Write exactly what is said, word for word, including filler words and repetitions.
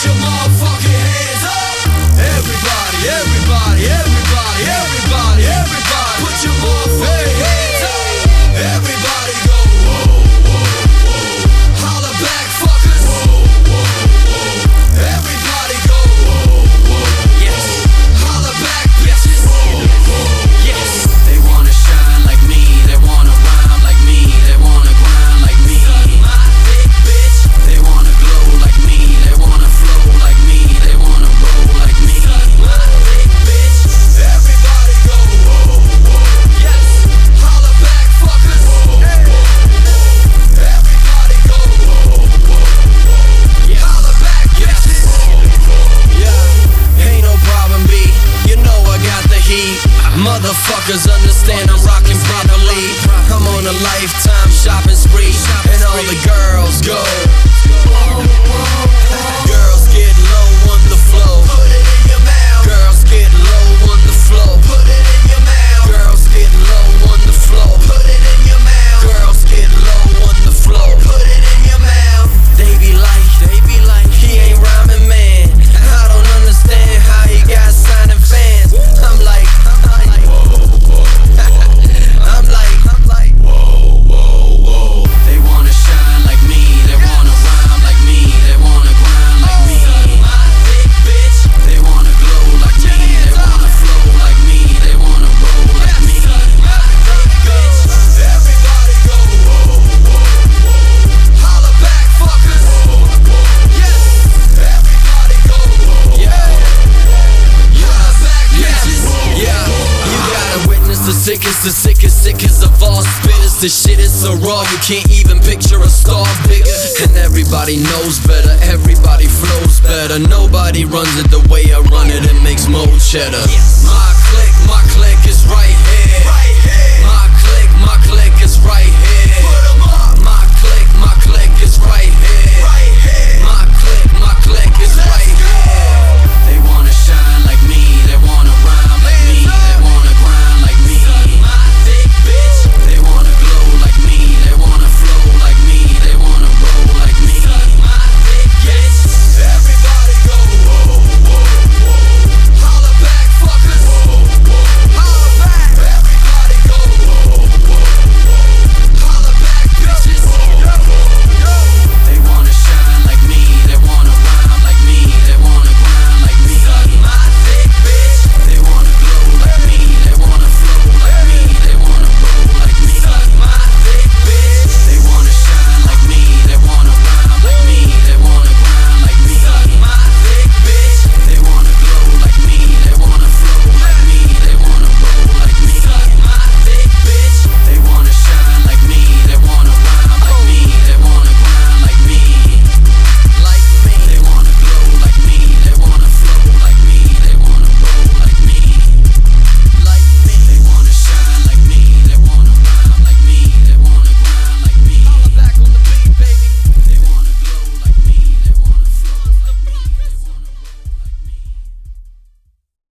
your motherfucking hands up. Everybody, everybody, everybody, everybody, everybody, put your motherfucking hands up. Everybody go, whoa, whoa, whoa. Holla back, fuckers. Whoa, whoa, whoa. Everybody go, whoa, whoa, yes. Holla back, bitches. Whoa, whoa, yes. They wanna shine like me, they wanna rhyme like me, they wanna grind like me. My dick, bitch. They wanna glow like me, they wanna flow like me, they wanna roll like me. My dick, bitch. Everybody go, whoa, whoa, yes. Holla back, fuckers. Whoa, hey. Whoa, whoa. Everybody go, whoa, whoa, whoa. Yeah. Holla back, bitches. Whoa, whoa. Yeah, ain't no problem, B. You know I got the heat. Motherfuckers understand I'm rocking properly. I'm on a lifetime shopping spree, and all the girls go. Girls get low on the floor. Put it in your mouth. Girls get low on the floor. Put it in your mouth. Girls get low on the floor. Put it in your mouth. Girls get low on the floor. Put it in your mouth. They be like, they be like, he ain't rhyming, man. I don't understand how he got signing fans. I'm like, I'm like, whoa, whoa, whoa. I'm like, I'm like, whoa, whoa, whoa. They wanna shine like me, they wanna rhyme like me, they wanna grind like me. My dick, bitch. They wanna glow like me, they wanna flow like me, they wanna roll like me. My dick, bitch. Everybody go, whoa, whoa, whoa. Holla back, fuckers. Whoa, whoa, yes. Everybody go, whoa, yeah. Holla back, bitches. Yeah, you gotta witness the sickest, the sickest, sickest of all spitters. The shit is so raw, you can't even picture a star bigger. And everybody knows better, everybody flows better. Nobody runs it the way I run it, it makes more cheddar. My clique, my